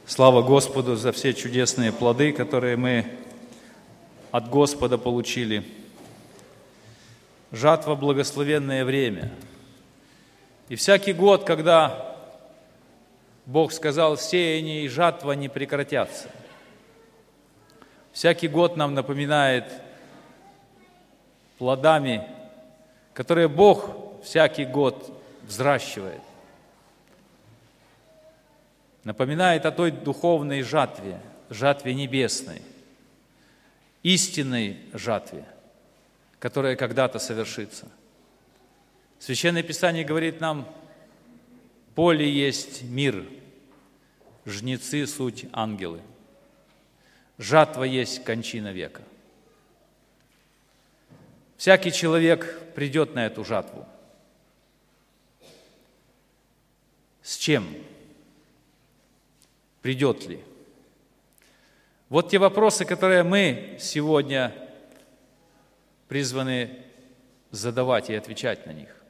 Слава Господу за все чудесные плоды, которые мы от Господа получили. Жатва – благословенное время. И всякий год, когда Бог сказал, сеяние и жатва не прекратятся, всякий год нам напоминает плодами, которые Бог всякий год взращивает. Напоминает о той духовной жатве, жатве небесной, истинной жатве, которая когда-то совершится. Священное Писание говорит нам, поле есть мир, жнецы суть ангелы, жатва есть кончина века. Всякий человек придет на эту жатву. С чем? Придет ли? Вот те вопросы, которые мы сегодня призваны задавать и отвечать на них.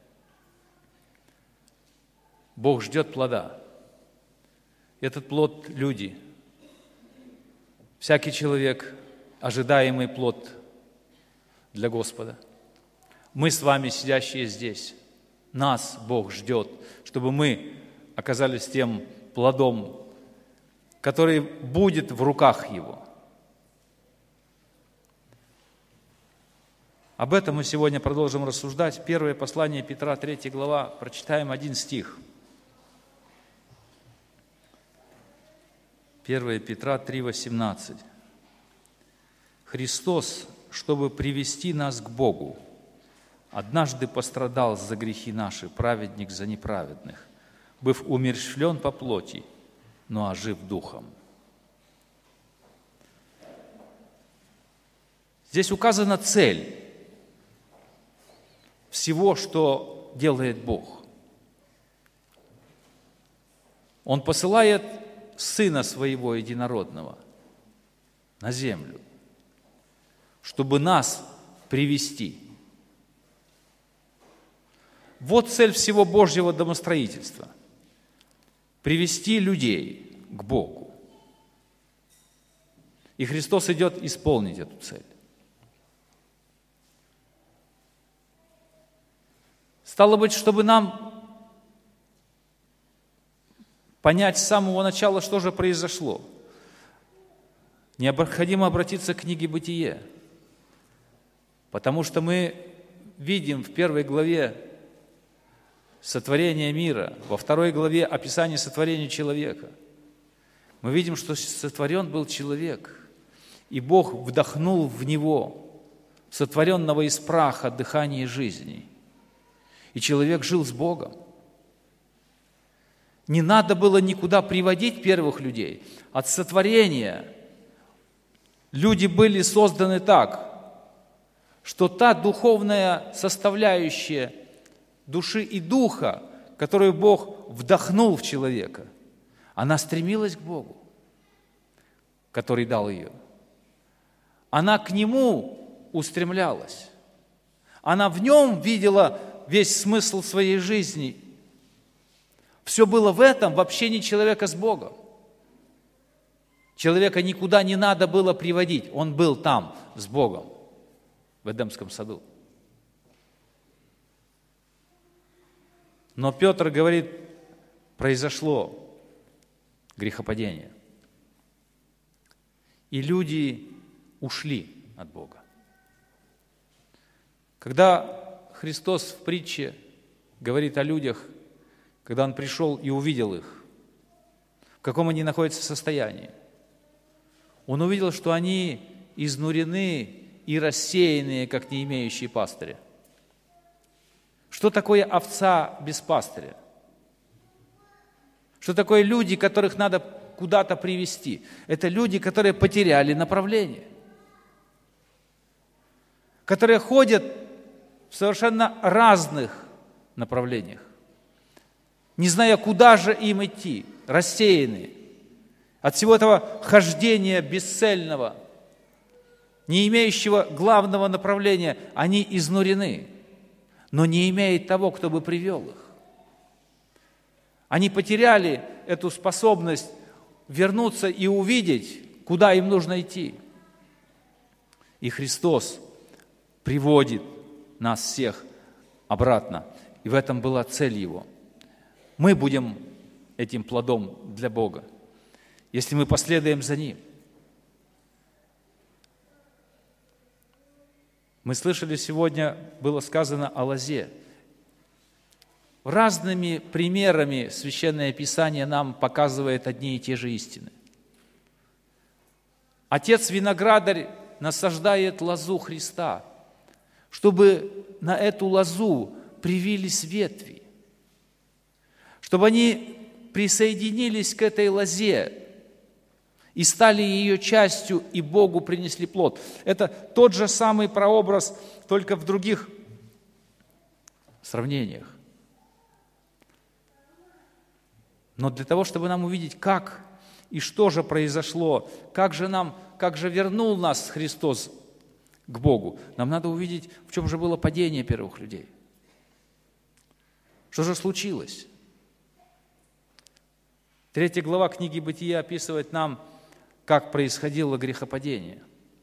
Бог ждет плода. Этот плод – люди. Всякий человек – ожидаемый плод для Господа. Мы с вами, сидящие здесь, нас Бог ждет, чтобы мы оказались тем плодом, который будет в руках Его. Об этом мы сегодня продолжим рассуждать. Первое послание Петра, 3 глава, прочитаем 1 стих. 1 Петра 3:18. «Христос, чтобы привести нас к Богу, однажды пострадал за грехи наши, праведник за неправедных, быв умерщвлен по плоти, но ожив духом». Здесь указана цель всего, что делает Бог. Он посылает Сына Своего Единородного на землю, чтобы нас привести. Вот цель всего Божьего домостроительства – привести людей к Богу. И Христос идет исполнить эту цель. Стало быть, чтобы нам понять с самого начала, что же произошло, необходимо обратиться к книге «Бытие», потому что мы видим в 1 главе сотворение мира, во 2 главе описание сотворения человека. Мы видим, что сотворен был человек, и Бог вдохнул в него, сотворенного из праха, дыхание жизни. И человек жил с Богом. Не надо было никуда приводить первых людей. От сотворения люди были созданы так, что та духовная составляющая души и духа, которую Бог вдохнул в человека, она стремилась к Богу, который дал ее. Она к Нему устремлялась. Она в Нем видела весь смысл своей жизни. Все было в этом, в общении человека с Богом. Человека никуда не надо было приводить. Он был там, с Богом, в Эдемском саду. Но Петр говорит, произошло грехопадение. И люди ушли от Бога. Когда Христос в притче говорит о людях, когда Он пришел и увидел их, в каком они находятся состоянии, Он увидел, что они изнурены и рассеянные, как не имеющие пастыря. Что такое овца без пастыря? Что такое люди, которых надо куда-то привести? Это люди, которые потеряли направление, которые ходят в совершенно разных направлениях, не зная, куда же им идти, рассеянные. От всего этого хождения бесцельного, не имеющего главного направления, они изнурены, но не имеют того, кто бы привел их. Они потеряли эту способность вернуться и увидеть, куда им нужно идти. И Христос приводит нас всех обратно. И в этом была цель Его. Мы будем этим плодом для Бога, если мы последуем за Ним. Мы слышали сегодня, было сказано о лозе. Разными примерами Священное Писание нам показывает одни и те же истины. Отец-виноградарь насаждает лозу Христа, чтобы на эту лозу привились ветви, чтобы они присоединились к этой лозе и стали ее частью, и Богу принесли плод. Это тот же самый прообраз, только в других сравнениях. Но для того, чтобы нам увидеть, как и что же произошло, как же вернул нас Христос к Богу, нам надо увидеть, в чем же было падение первых людей. Что же случилось? 3 глава книги Бытия описывает нам, как происходило грехопадение.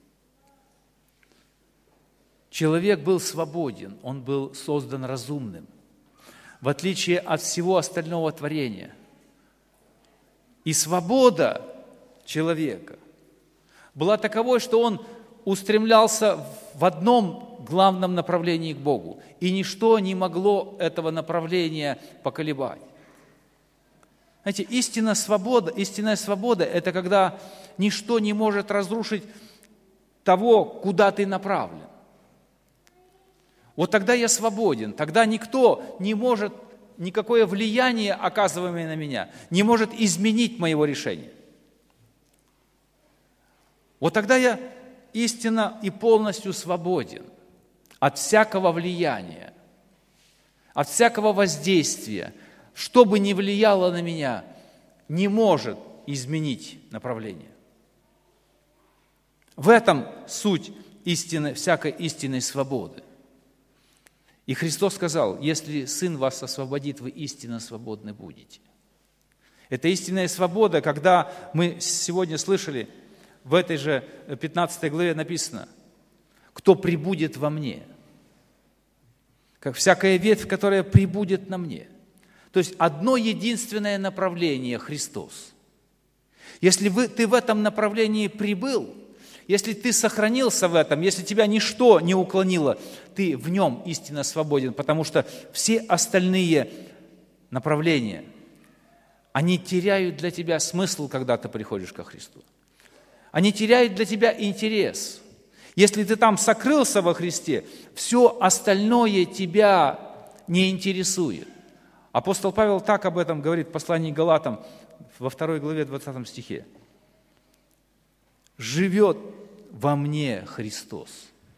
Человек был свободен, он был создан разумным, в отличие от всего остального творения. И свобода человека была таковой, что он устремлялся в одном главном направлении к Богу, и ничто не могло этого направления поколебать. Знаете, истинная свобода – это когда ничто не может разрушить того, куда ты направлен. Вот тогда я свободен, тогда никто не может, никакое влияние, оказываемое на меня, не может изменить моего решения. Вот тогда я истинно и полностью свободен от всякого влияния, от всякого воздействия. Что бы ни влияло на меня, не может изменить направление. В этом суть истины, всякой истинной свободы. И Христос сказал: если Сын вас освободит, вы истинно свободны будете. Это истинная свобода, когда мы сегодня слышали, в этой же 15 главе написано: кто пребудет во мне, как всякая ветвь, которая пребудет на мне. То есть одно единственное направление – Христос. Если ты в этом направлении прибыл, если ты сохранился в этом, если тебя ничто не уклонило, ты в нем истинно свободен, потому что все остальные направления, они теряют для тебя смысл, когда ты приходишь ко Христу. Они теряют для тебя интерес. Если ты там сокрылся во Христе, все остальное тебя не интересует. Апостол Павел так об этом говорит в послании к Галатам во 2 главе 20 стихе. «Живет во мне Христос».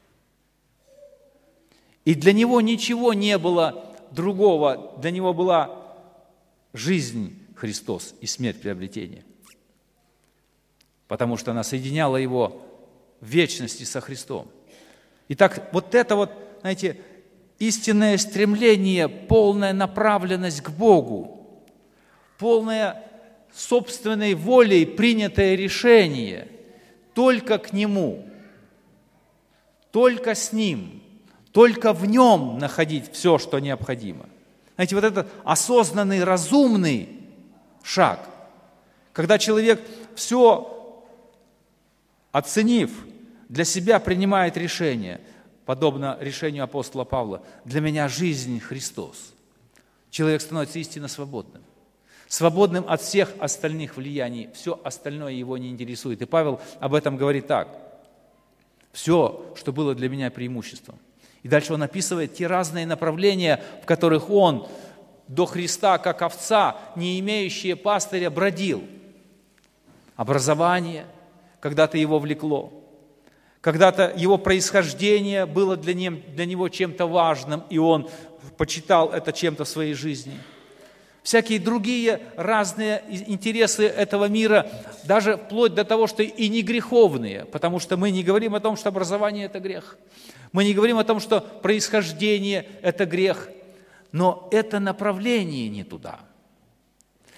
И для него ничего не было другого, для него была жизнь Христос и смерть приобретения. Потому что она соединяла его в вечности со Христом. Итак, вот это вот, знаете, истинное стремление, полная направленность к Богу, полное собственной волей принятое решение только к Нему, только с Ним, только в Нем находить все, что необходимо. Знаете, вот этот осознанный, разумный шаг, когда человек все оценив, для себя принимает решение, подобно решению апостола Павла: «Для меня жизнь Христос». Человек становится истинно свободным. Свободным от всех остальных влияний. Все остальное его не интересует. И Павел об этом говорит так: «Все, что было для меня преимуществом». И дальше он описывает те разные направления, в которых он до Христа, как овца, не имеющая пастыря, бродил. Образование когда-то его влекло. Когда-то его происхождение было для него чем-то важным, и он почитал это чем-то в своей жизни. Всякие другие разные интересы этого мира, даже вплоть до того, что и не греховные, потому что мы не говорим о том, что образование – это грех. Мы не говорим о том, что происхождение – это грех. Но это направление не туда.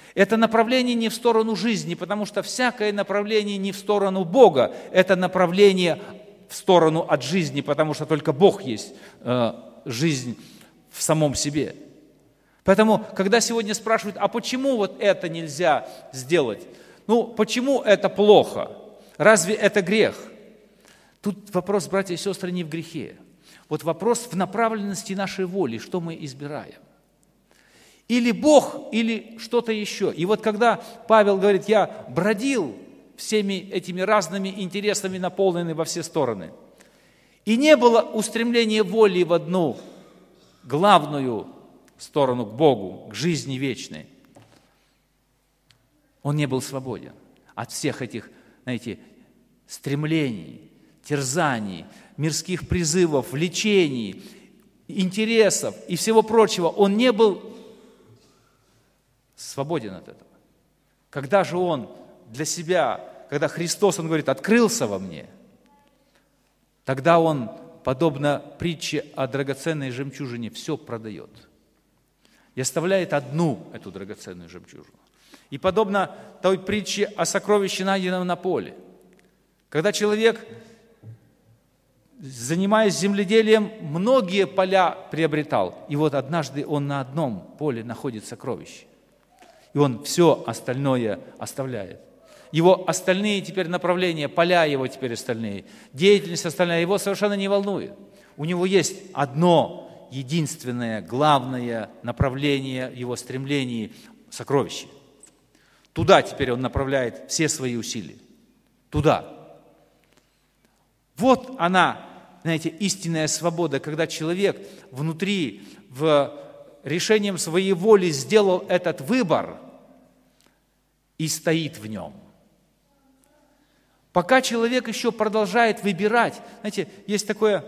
Это направление не в сторону жизни, потому что всякое направление не в сторону Бога, это направление в сторону от жизни, потому что только Бог есть жизнь в самом себе. Поэтому, когда сегодня спрашивают, а почему вот это нельзя сделать? Почему это плохо? Разве это грех? Тут вопрос, братья и сестры, не в грехе. Вот вопрос в направленности нашей воли, что мы избираем. Или Бог, или что-то еще. И вот когда Павел говорит, я бродил всеми этими разными интересами, наполненный во все стороны, и не было устремления воли в одну главную сторону к Богу, к жизни вечной, он не был свободен от всех этих, стремлений, терзаний, мирских призывов, влечений, интересов и всего прочего. Он не был свободен от этого. Когда же он для себя, когда Христос, он говорит, открылся во мне, тогда он, подобно притче о драгоценной жемчужине, все продает и оставляет одну эту драгоценную жемчужину. И подобно той притче о сокровище, найденном на поле. Когда человек, занимаясь земледелием, многие поля приобретал. И вот однажды он на одном поле находит сокровище. И он все остальное оставляет. Его остальные теперь направления, поля его теперь остальные, деятельность остальная его совершенно не волнует. У него есть одно, единственное, главное направление его стремлений – сокровище. Туда теперь он направляет все свои усилия. Туда. Вот она, истинная свобода, когда человек внутри, решением своей воли сделал этот выбор и стоит в нем. Пока человек еще продолжает выбирать, есть такой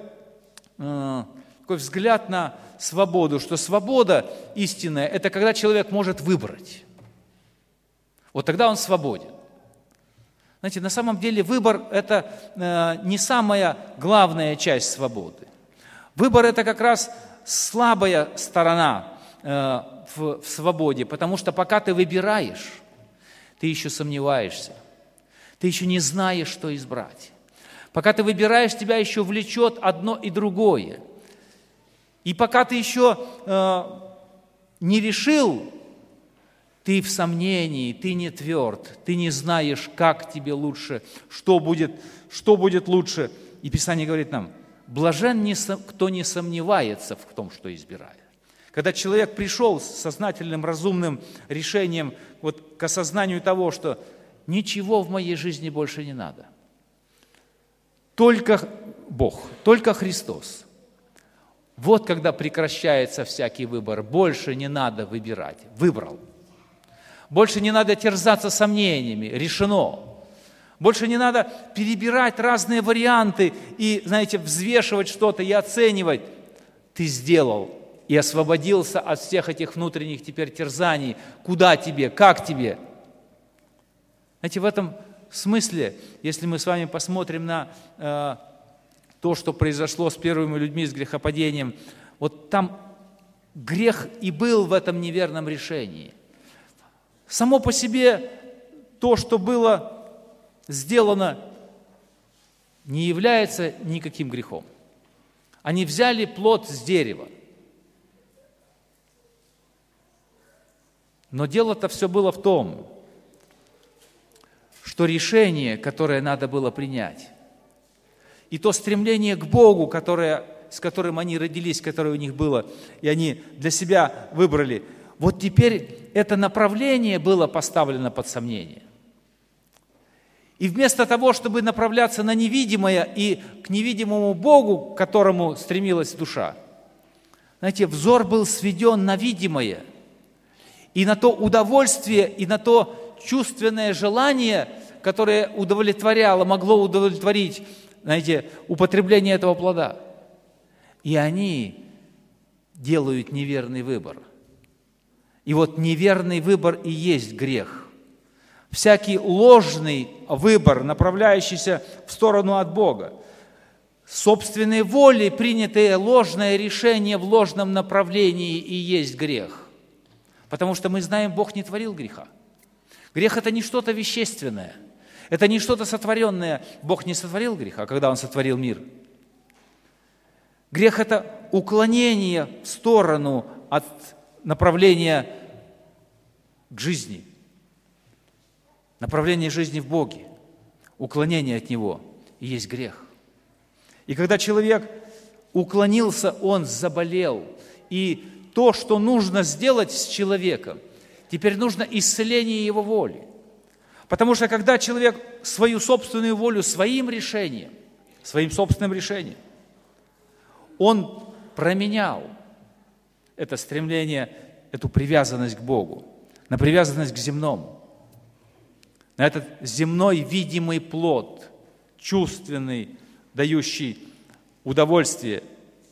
взгляд на свободу, что свобода истинная – это когда человек может выбрать. Вот тогда он свободен. На самом деле выбор – это не самая главная часть свободы. Выбор – это как раз слабая сторона в свободе, потому что пока ты выбираешь, ты еще сомневаешься, ты еще не знаешь, что избрать. Пока ты выбираешь, тебя еще влечет одно и другое. И пока ты еще не решил, ты в сомнении, ты не тверд, ты не знаешь, как тебе лучше, что будет лучше. И Писание говорит нам, блажен, кто не сомневается в том, что избирает. Когда человек пришел с сознательным, разумным решением к осознанию того, что ничего в моей жизни больше не надо. Только Бог, только Христос. Вот когда прекращается всякий выбор. Больше не надо выбирать. Выбрал. Больше не надо терзаться сомнениями. Решено. Больше не надо перебирать разные варианты и, взвешивать что-то и оценивать. Ты сделал и освободился от всех этих внутренних теперь терзаний. Куда тебе? Как тебе? В этом смысле, если мы с вами посмотрим на то, что произошло с первыми людьми, с грехопадением, вот там грех и был в этом неверном решении. Само по себе то, что было сделано, не является никаким грехом. Они взяли плод с дерева. Но дело-то все было в том, что решение, которое надо было принять, и то стремление к Богу, с которым они родились, которое у них было, и они для себя выбрали, вот теперь это направление было поставлено под сомнение. И вместо того, чтобы направляться на невидимое и к невидимому Богу, к которому стремилась душа, взор был сведен на видимое, и на то удовольствие, и на то чувственное желание, которое могло удовлетворить, употребление этого плода. И они делают неверный выбор. И вот неверный выбор и есть грех. Всякий ложный выбор, направляющийся в сторону от Бога, собственной волей принятое ложное решение в ложном направлении и есть грех. Потому что мы знаем, Бог не творил греха. Грех – это не что-то вещественное. Это не что-то сотворенное. Бог не сотворил греха, когда Он сотворил мир. Грех – это уклонение в сторону от направления к жизни. Направление жизни в Боге. Уклонение от Него и есть грех. И когда человек уклонился, он заболел. И то, что нужно сделать с человеком, теперь нужно исцеление его воли. Потому что когда человек свою собственную волю своим собственным решением, он променял это стремление, эту привязанность к Богу, на привязанность к земному, на этот земной видимый плод, чувственный, дающий удовольствие.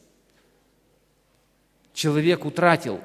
Человек утратил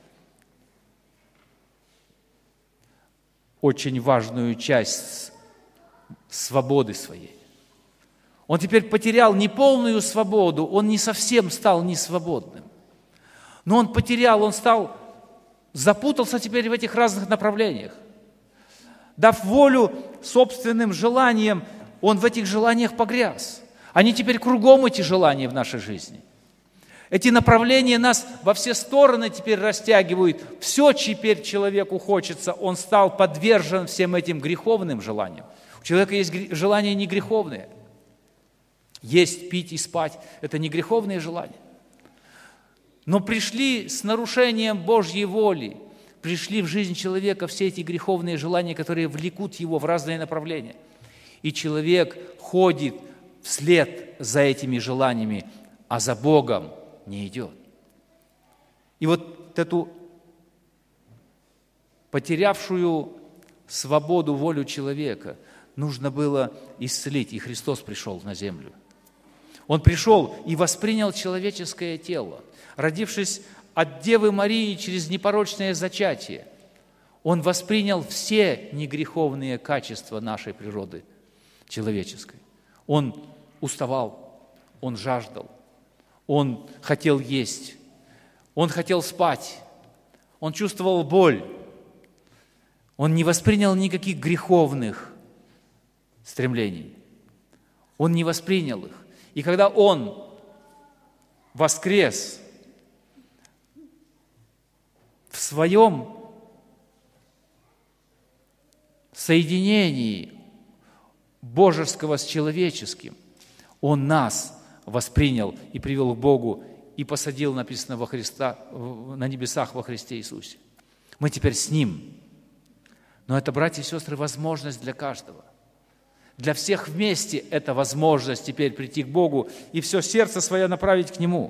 очень важную часть свободы своей. Он теперь потерял не полную свободу, он не совсем стал несвободным. Но он потерял, запутался теперь в этих разных направлениях. Дав волю собственным желаниям, он в этих желаниях погряз. Они теперь кругом, эти желания в нашей жизни. Эти направления нас во все стороны теперь растягивают. Все теперь человеку хочется. Он стал подвержен всем этим греховным желаниям. У человека есть желания не греховные. Есть, пить и спать – это не греховные желания. Но пришли с нарушением Божьей воли, пришли в жизнь человека все эти греховные желания, которые влекут его в разные направления. И человек ходит вслед за этими желаниями, а за Богом не идет. И вот эту потерявшую свободу волю человека нужно было исцелить, и Христос пришел на землю. Он пришел и воспринял человеческое тело, родившись от Девы Марии через непорочное зачатие. Он воспринял все негреховные качества нашей природы человеческой. Он уставал, он жаждал, он хотел есть, он хотел спать, он чувствовал боль. Он не воспринял никаких греховных стремлений. Он не воспринял их. И когда Он воскрес в своем соединении божеского с человеческим, Он нас воспринял и привел к Богу и посадил, написано, на небесах во Христе Иисусе. Мы теперь с Ним. Но это, братья и сестры, возможность для каждого. Для всех вместе это возможность теперь прийти к Богу и все сердце свое направить к Нему.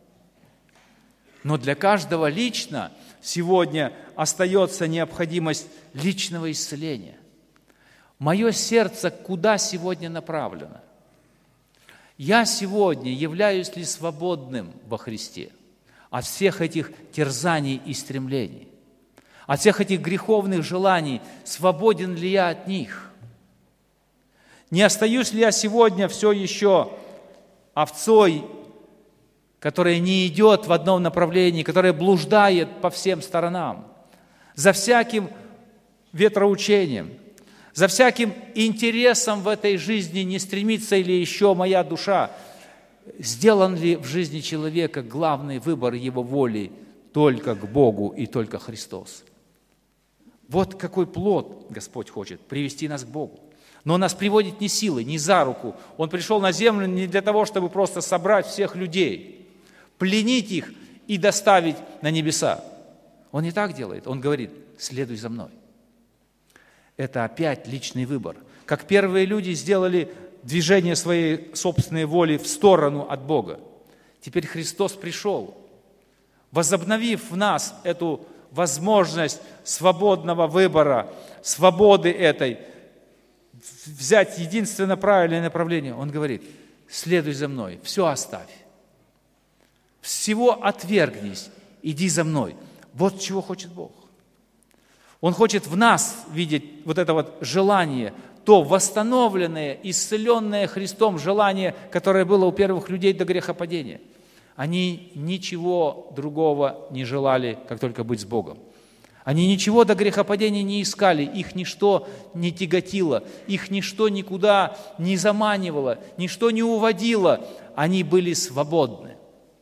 Но для каждого лично сегодня остается необходимость личного исцеления. Мое сердце куда сегодня направлено? Я сегодня являюсь ли свободным во Христе от всех этих терзаний и стремлений? От всех этих греховных желаний, свободен ли я от них? Не остаюсь ли я сегодня все еще овцой, которая не идет в одном направлении, которая блуждает по всем сторонам, за всяким ветроучением, за всяким интересом в этой жизни, не стремится ли еще моя душа? Сделан ли в жизни человека главный выбор его воли только к Богу и только Христос? Вот какой плод Господь хочет привести нас к Богу. Но Он нас приводит не силой, не за руку. Он пришел на землю не для того, чтобы просто собрать всех людей, пленить их и доставить на небеса. Он не так делает. Он говорит: следуй за мной. Это опять личный выбор. Как первые люди сделали движение своей собственной воли в сторону от Бога. Теперь Христос пришел, возобновив в нас эту возможность свободного выбора, свободы этой, взять единственно правильное направление. Он говорит: следуй за мной, все оставь. Всего отвергнись, иди за мной. Вот чего хочет Бог. Он хочет в нас видеть вот это вот желание, то восстановленное, исцеленное Христом желание, которое было у первых людей до грехопадения. Они ничего другого не желали, как только быть с Богом. Они ничего до грехопадения не искали, их ничто не тяготило, их ничто никуда не заманивало, ничто не уводило. Они были свободны.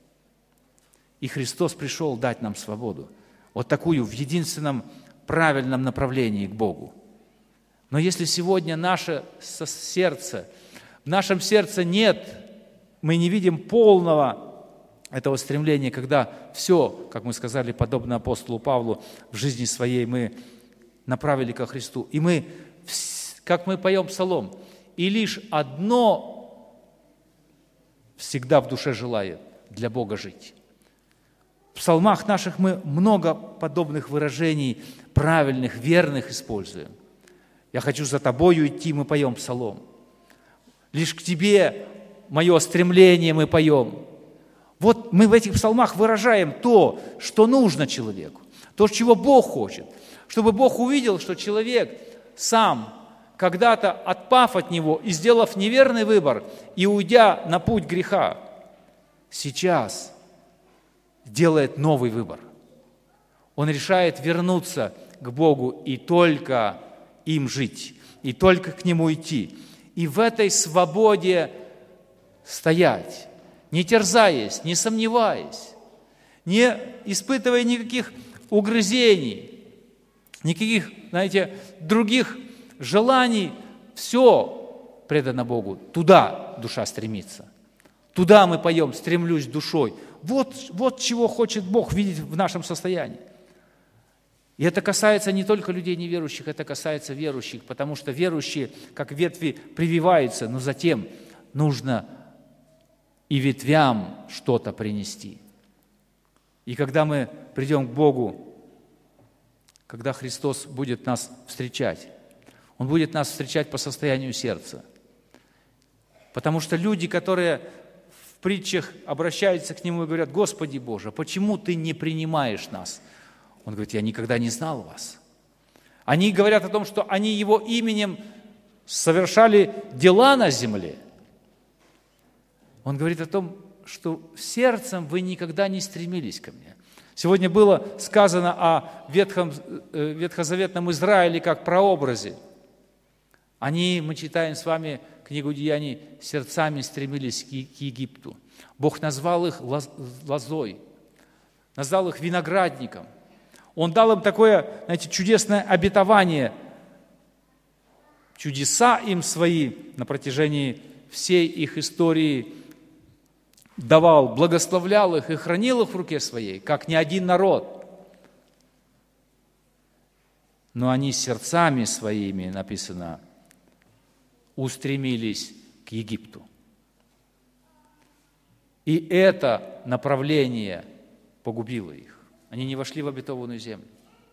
И Христос пришел дать нам свободу. Вот такую в единственном правильном направлении к Богу. Но если сегодня наше сердце, в нашем сердце нет, мы не видим полного этого стремления, когда все, как мы сказали, подобно апостолу Павлу, в жизни своей мы направили ко Христу. И мы, как мы поем псалом, и лишь одно всегда в душе желает для Бога жить. В псалмах наших мы много подобных выражений, правильных, верных используем. «Я хочу за тобою идти», мы поем псалом. «Лишь к тебе мое стремление» мы поем. Вот мы в этих псалмах выражаем то, что нужно человеку, то, чего Бог хочет, чтобы Бог увидел, что человек сам, когда-то отпав от Него и сделав неверный выбор, и уйдя на путь греха, сейчас делает новый выбор. Он решает вернуться к Богу и только им жить, и только к Нему идти. И в этой свободе стоять, не терзаясь, не сомневаясь, не испытывая никаких угрызений, никаких, других желаний, все предано Богу. Туда душа стремится. Туда мы поем «Стремлюсь душой». Вот чего хочет Бог видеть в нашем состоянии. И это касается не только людей неверующих, это касается верующих, потому что верующие, как ветви, прививаются, но затем нужно и ветвям что-то принести. И когда мы придем к Богу, когда Христос будет нас встречать, Он будет нас встречать по состоянию сердца. Потому что люди, которые в притчах обращаются к Нему и говорят: «Господи Боже, почему Ты не принимаешь нас?» Он говорит: «Я никогда не знал вас». Они говорят о том, что они Его именем совершали дела на земле. Он говорит о том, что сердцем вы никогда не стремились ко мне. Сегодня было сказано о ветхозаветном Израиле как прообразе. Они, мы читаем с вами книгу Деяний, сердцами стремились к Египту. Бог назвал их лозой, назвал их виноградником. Он дал им такое, чудесное обетование. Чудеса им свои на протяжении всей их истории давал, благословлял их и хранил их в руке своей, как ни один народ. Но они сердцами своими, написано, устремились к Египту. И это направление погубило их. Они не вошли в обетованную землю.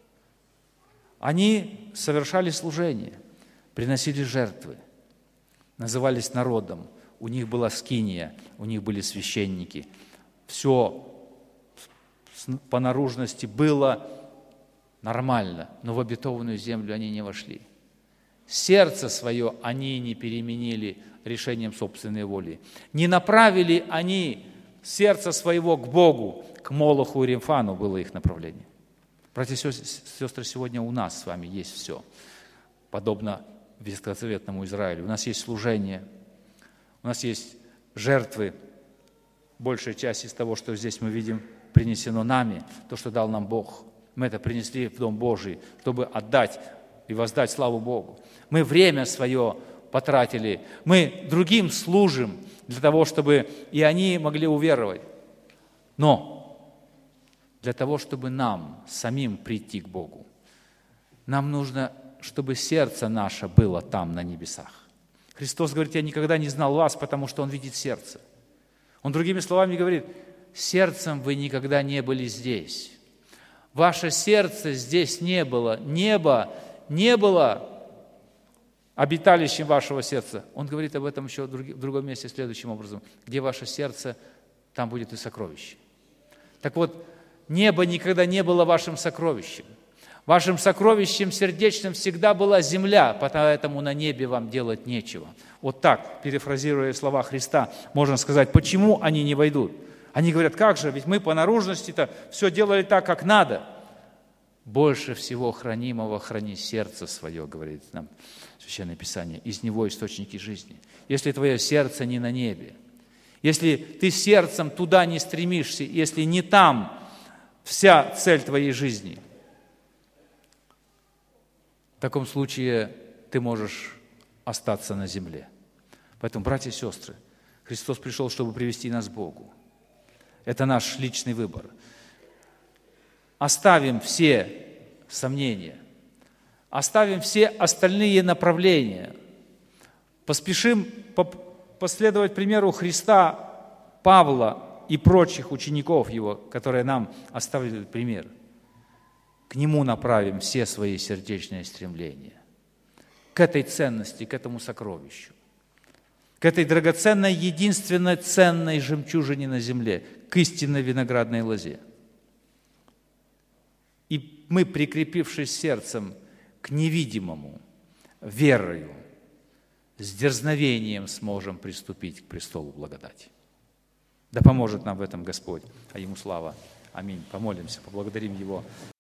Они совершали служение, приносили жертвы, назывались народом. У них была скиния, у них были священники. Все по наружности было нормально, но в обетованную землю они не вошли. Сердце свое они не переменили решением собственной воли. Не направили они сердце своего к Богу, к Молоху и Ремфану было их направление. Братья и сестры, сегодня у нас с вами есть все, подобно ветхозаветному Израилю. У нас есть служение, у нас есть жертвы. Большая часть из того, что здесь мы видим, принесено нами, то, что дал нам Бог. Мы это принесли в Дом Божий, чтобы отдать и воздать славу Богу. Мы время свое потратили, мы другим служим для того, чтобы и они могли уверовать. Но для того, чтобы нам самим прийти к Богу, нам нужно, чтобы сердце наше было там, на небесах. Христос говорит: «Я никогда не знал вас», потому что Он видит сердце. Он другими словами говорит: сердцем вы никогда не были здесь. Ваше сердце здесь не было. Небо не было обиталищем вашего сердца. Он говорит об этом еще в другом месте следующим образом: где ваше сердце, там будет и сокровище. Так вот, небо никогда не было вашим сокровищем. Вашим сокровищем сердечным всегда была земля, поэтому на небе вам делать нечего. Вот так, перефразируя слова Христа, можно сказать, почему они не войдут. Они говорят: как же, ведь мы по наружности-то все делали так, как надо. больше всего хранимого храни сердце свое, говорит нам Священное Писание, из него источники жизни. Если твое сердце не на небе, если ты сердцем туда не стремишься, если не там вся цель твоей жизни, в таком случае ты можешь остаться на земле. Поэтому, братья и сестры, Христос пришел, чтобы привести нас к Богу. Это наш личный выбор. Оставим все сомнения, оставим все остальные направления, поспешим последовать примеру Христа, Павла и прочих учеников Его, которые нам оставили пример. К Нему направим все свои сердечные стремления, к этой ценности, к этому сокровищу, к этой драгоценной, единственной ценной жемчужине на земле, к истинной виноградной лозе. И мы, прикрепившись сердцем к невидимому, верою, с дерзновением сможем приступить к престолу благодати. Да поможет нам в этом Господь, а Ему слава. Аминь. Помолимся, поблагодарим Его